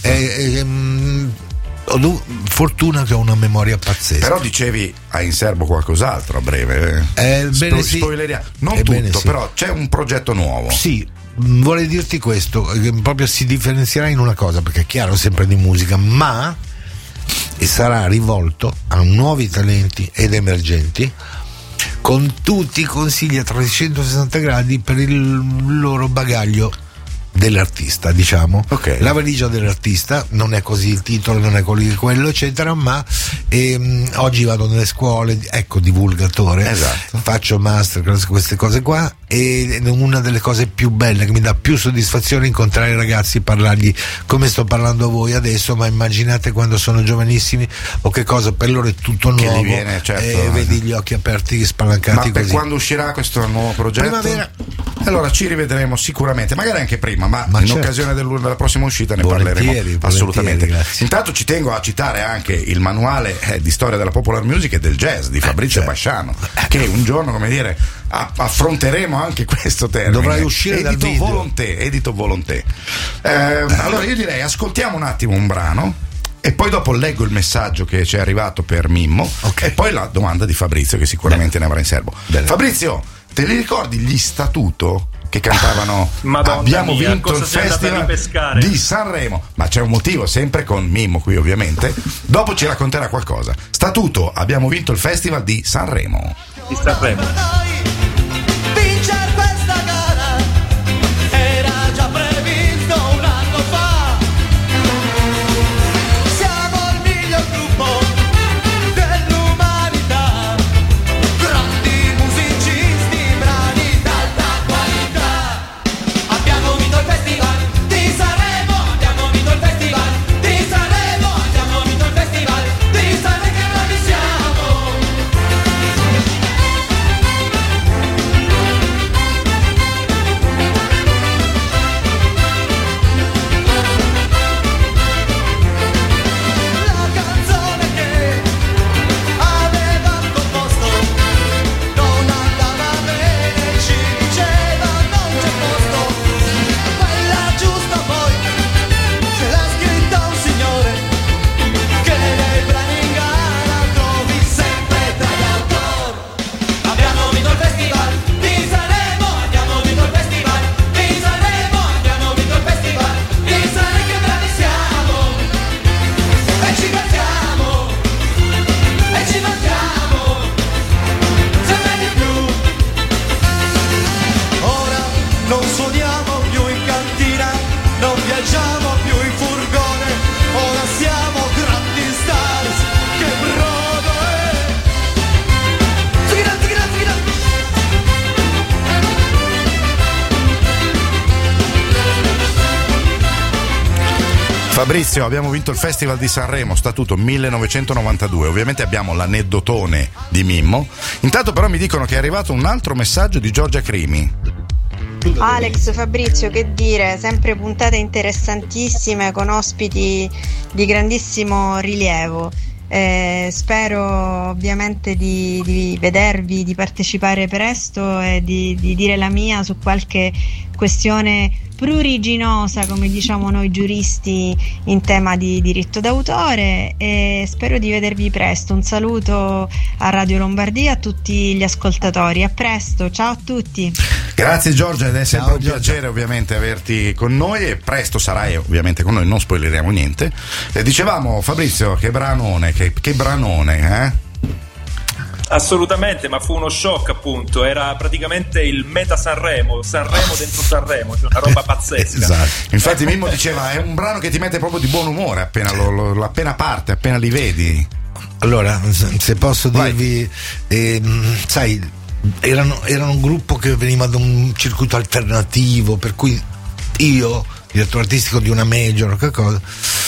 esatto. Ho fortuna che ho una memoria pazzesca. Però dicevi hai in serbo qualcos'altro a breve. Spoileriamo. Non tutto, però c'è un progetto nuovo. Sì, vorrei dirti questo, che proprio si differenzierà in una cosa, perché è chiaro sempre di musica, ma sarà rivolto a nuovi talenti ed emergenti, con tutti i consigli a 360 gradi per il loro bagaglio dell'artista, diciamo. La valigia dell'artista, non è così il titolo, non è quello eccetera, ma oggi vado nelle scuole, ecco, divulgatore, faccio masterclass, queste cose qua, e una delle cose più belle che mi dà più soddisfazione è incontrare i ragazzi, parlargli come sto parlando a voi adesso, ma immaginate quando sono giovanissimi o che cosa, per loro è tutto nuovo, viene, vedi gli occhi aperti, spalancati. Ma per così. Quando uscirà questo nuovo progetto? Primavera. Allora ci rivedremo sicuramente, magari anche prima, ma in occasione della prossima uscita ne parleremo assolutamente. Grazie. Intanto ci tengo a citare anche il manuale di storia della popular music e del jazz di Fabrizio Basciano, che un giorno, come dire, affronteremo anche questo termine. Dovrai uscire dal video. Edito Volonté. Allora io direi ascoltiamo un attimo un brano e poi dopo leggo il messaggio che ci è arrivato per Mimmo, e poi la domanda di Fabrizio che sicuramente ne avrà in serbo. Fabrizio, te li ricordi gli Statuto che cantavano abbiamo vinto il festival di Sanremo? Ma c'è un motivo, sempre con Mimmo qui ovviamente, dopo ci racconterà qualcosa. Statuto, abbiamo vinto il festival di Sanremo. Di Sanremo. suoniamo più in cantina, non viaggiamo più in furgone, ora siamo grandi stars, che brodo è! Zigida, zigida, zigida! Fabrizio, abbiamo vinto il Festival di Sanremo, statuto 1992. Ovviamente abbiamo l'aneddotone di Mimmo. Intanto però mi dicono che è arrivato un altro messaggio di Giorgia Crimi. Alex, Fabrizio, che dire, sempre puntate interessantissime con ospiti di grandissimo rilievo. Spero ovviamente di vedervi, di partecipare presto e di dire la mia su qualche questione pruriginosa, come diciamo noi giuristi, in tema di diritto d'autore, e spero di vedervi presto. Un saluto a Radio Lombardia, a tutti gli ascoltatori, a presto, ciao a tutti. Grazie Giorgia, ed è sempre un piacere ovviamente averti con noi, e presto sarai ovviamente con noi, non spoileriamo niente. Dicevamo, Fabrizio, che branone, eh? Assolutamente, ma fu uno shock, appunto, era praticamente il meta Sanremo dentro Sanremo, cioè una roba pazzesca. Esatto. Infatti Mimmo diceva, è un brano che ti mette proprio di buon umore appena appena parte, appena li vedi. Allora, se posso dirvi, sai, erano un gruppo che veniva da un circuito alternativo, per cui io, direttore artistico di una major, che cosa,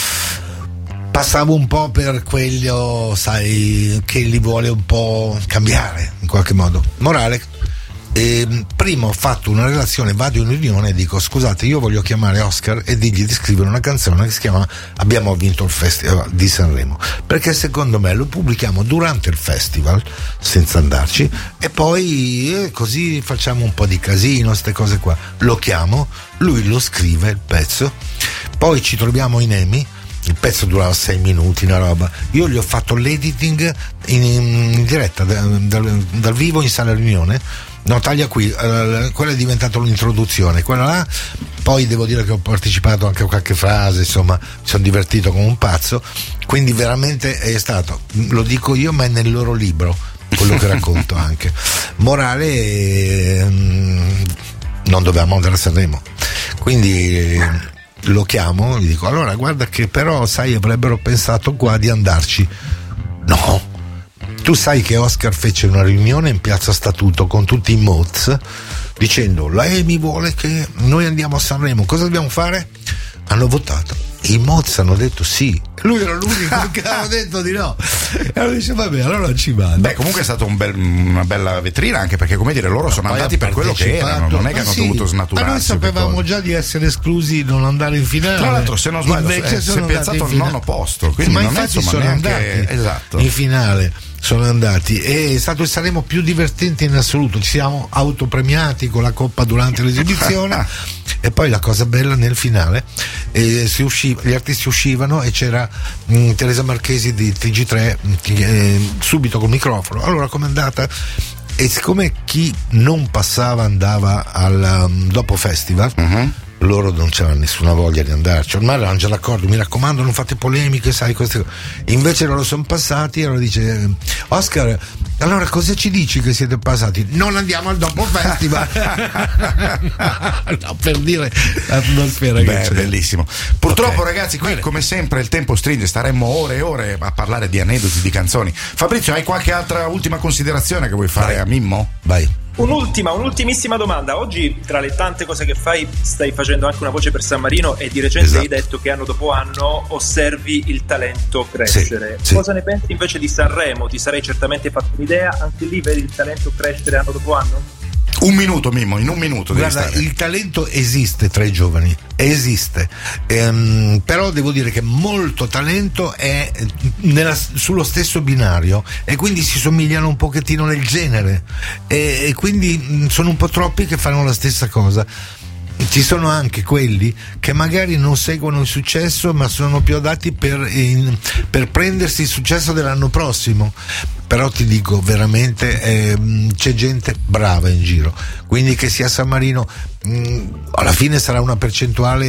passavo un po' per quello, sai, che li vuole un po' cambiare in qualche modo. Morale, prima ho fatto una relazione, vado in riunione e dico: scusate, io voglio chiamare Oscar e dirgli di scrivere una canzone che si chiama Abbiamo vinto il Festival di Sanremo, perché secondo me lo pubblichiamo durante il festival senza andarci, e poi così facciamo un po' di casino, ste cose qua. Lo chiamo, lui lo scrive il pezzo, poi ci troviamo in EMI. Il pezzo durava 6 minuti, una roba. Io gli ho fatto l'editing in diretta dal vivo in sala riunione. No, taglia qui, quella è diventata un'introduzione, quella là. Poi devo dire che ho partecipato anche a qualche frase, insomma, mi sono divertito come un pazzo. Quindi veramente è stato, lo dico io, ma è nel loro libro quello che racconto anche. Morale, non dovevamo andare a Sanremo, quindi lo chiamo, gli dico: allora guarda che però sai, avrebbero pensato qua di andarci. No, tu sai che Oscar fece una riunione in Piazza Statuto con tutti i Moz dicendo: lei mi vuole che noi andiamo a Sanremo, cosa dobbiamo fare? Hanno votato, i Moz hanno detto sì, lui era l'unico che aveva detto di no, e allora dice vabbè, allora ci vado. Beh, comunque è stata una bella vetrina, anche perché, come dire, loro sono andati per quello che erano, non è che hanno dovuto snaturarsi. Ma noi sapevamo già di essere esclusi, non andare in finale. Tra l'altro, se non sbaglio, si è piazzato al 9° posto, quindi ma non infatti è, sono neanche andati esatto in finale. Sono andati, e è stato il Sanremo più divertente in assoluto. Ci siamo autopremiati con la coppa durante l'esibizione e poi la cosa bella nel finale, gli artisti uscivano e c'era Teresa Marchesi di TG3 subito col microfono. Allora, com'è andata? E siccome chi non passava andava al dopo festival, loro non c'era nessuna voglia di andarci, ormai erano già d'accordo, mi raccomando, non fate polemiche, sai, queste cose. Invece loro sono passati, e allora dice: Oscar, allora cosa ci dici che siete passati? Non andiamo al dopo festival. No, per dire l'atmosfera. Beh, bellissimo. Purtroppo, ragazzi, qui come sempre il tempo stringe, staremmo ore e ore a parlare di aneddoti, di canzoni. Fabrizio, hai qualche altra ultima considerazione che vuoi fare a Mimmo? Vai. Un'ultimissima domanda. Oggi, tra le tante cose che fai, stai facendo anche una voce per San Marino, e di recente hai detto che anno dopo anno osservi il talento crescere. Sì. Cosa ne pensi invece di Sanremo? Ti sarei certamente fatto un'idea, anche lì vedi il talento crescere anno dopo anno? Un minuto, Mimmo, in un minuto. Guarda, il talento esiste tra i giovani, esiste, però devo dire che molto talento è sullo stesso binario, e quindi si somigliano un pochettino nel genere, e quindi sono un po' troppi che fanno la stessa cosa. Ci sono anche quelli che magari non seguono il successo, ma sono più adatti per prendersi il successo dell'anno prossimo. Però ti dico veramente, c'è gente brava in giro, quindi che sia San Marino alla fine sarà una percentuale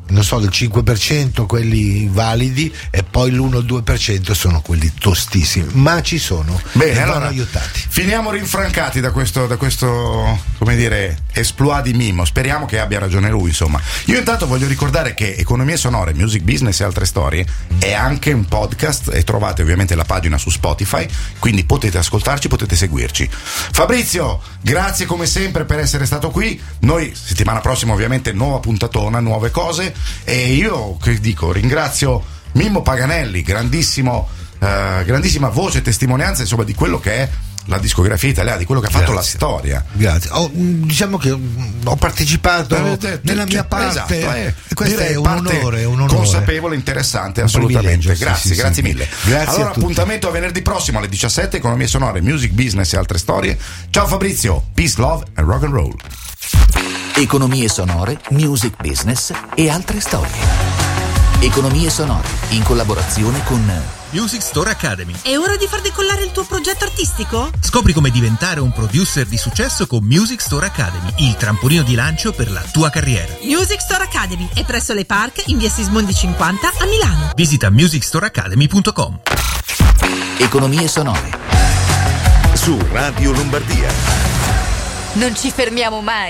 non so, del 5% quelli validi e poi l'1-2% sono quelli tostissimi, ma ci sono. Bene, e allora vanno aiutati. Finiamo rinfrancati da questo come dire, esploit di Mimmo. Speriamo che abbia ragione lui, insomma. Io intanto voglio ricordare che Economie Sonore, Music Business e altre storie è anche un podcast e trovate ovviamente la pagina su Spotify, quindi potete ascoltarci, potete seguirci. Fabrizio, grazie come sempre per essere stato qui. Noi settimana prossima ovviamente nuova puntatona, nuove cose, e io che dico, ringrazio Mimmo Paganelli, grandissima voce e testimonianza, insomma, di quello che è la discografia italiana, di quello che ha fatto la storia. Grazie. Diciamo che ho partecipato nella mia parte, esatto, questo è un onore, consapevole, interessante, assolutamente. Grazie, grazie mille. Grazie. Allora, appuntamento a venerdì prossimo alle 17, Economie Sonore, Music Business e altre storie. Ciao Fabrizio, peace, love and rock and roll. Economie Sonore, Music Business e altre storie. Economie Sonore, in collaborazione con Music Store Academy. È ora di far decollare il tuo progetto artistico? Scopri come diventare un producer di successo con Music Store Academy, il trampolino di lancio per la tua carriera. Music Store Academy è presso le Park in via Sismondi 50 a Milano. Visita musicstoreacademy.com. Economie Sonore su Radio Lombardia. Non ci fermiamo mai.